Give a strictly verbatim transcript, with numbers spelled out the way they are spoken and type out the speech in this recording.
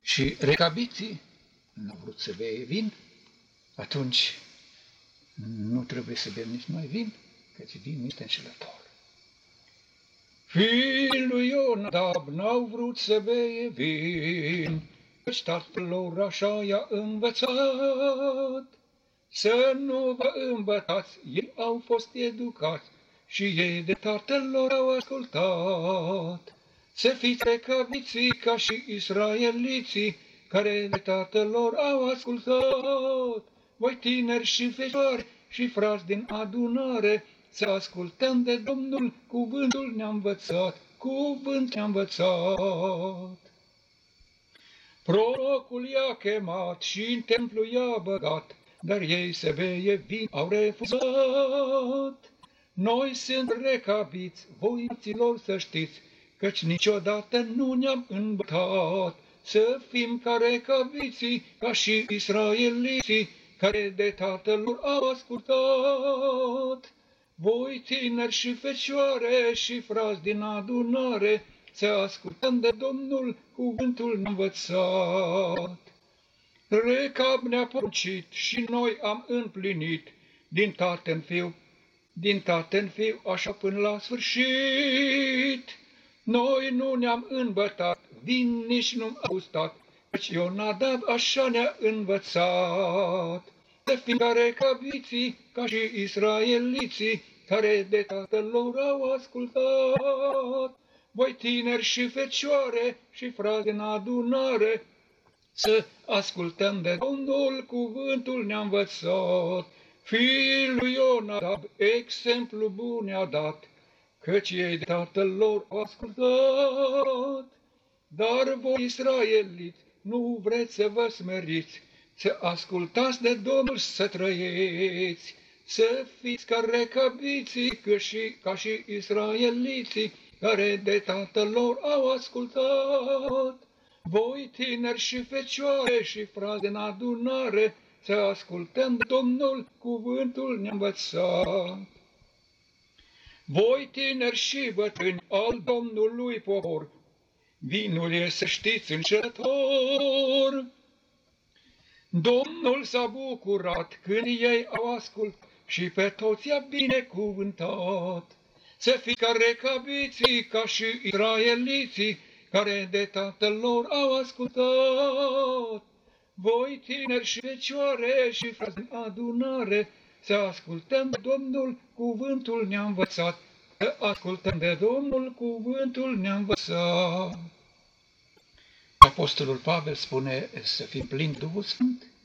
și recabiții n-au vrut să bea vin, atunci nu trebuie să bem nici noi vin, căci vin este înșelător. Fiii lui Ionadab n-au vrut să bea vin, căci tatăl lor așa i-a învățat. Să nu vă îmbătați, ei au fost educați și ei de tatăl lor au ascultat. Să fiți recabiții ca și israeliții, care de tatăl lor au ascultat. Voi tineri și fecioari și frați din adunare, să ascultăm de Domnul, cuvântul ne-a învățat, cuvânt ne-a învățat. Prorocul i-a chemat și în templu i-a băgat, dar ei să beie vin au refuzat. Noi sunt recabiți, voiților să știți, căci niciodată nu ne-am îmbătat. Să fim ca recabiții, ca și israeliții, care de tatăl lor au ascultat. Voi tineri și fecioare și frați din adunare, să ascultăm de Domnul, cuvântul ne-a învățat. Recab ne-a poruncit și noi am împlinit, din tată în fiu, din tată în fiu, așa până la sfârșit. Noi nu ne-am îmbătat, vin nici nu-am gustat, căci Ionadab așa ne-a învățat. Să fim ca recabiții, ca și israeliții, care de tatăl lor au ascultat. Voi tineri și fecioare și frați în adunare, să ascultăm de Domnul, cuvântul ne-a învățat. Fiii lui Ionadab exemplu bun ne-a dat, căci ei de tatăl lor au ascultat. Dar voi, israeliți, nu vreți să vă smeriți, să ascultați de Domnul, să trăiți, să fiți ca recabiții, ca și, ca și israeliții, care de tatăl lor au ascultat. Voi, tineri și fecioare și frați în adunare, să ascultăm de Domnul, cuvântul ne-a învățat. Voi, tineri și bătrâni al Domnului popor, vinul e, să știți, înșelător. Domnul s-a bucurat când ei au ascultat și pe toți i-a binecuvântat. Să fiți ca recabiții, ca și israeliții, care de tatăl lor au ascultat. Voi, tineri și fecioare și frați în adunare, să ascultăm de Domnul, cuvântul ne-a învățat. Să ascultăm de Domnul, cuvântul ne-a învățat. Apostolul Pavel spune să fim plini Duhul Sfânt,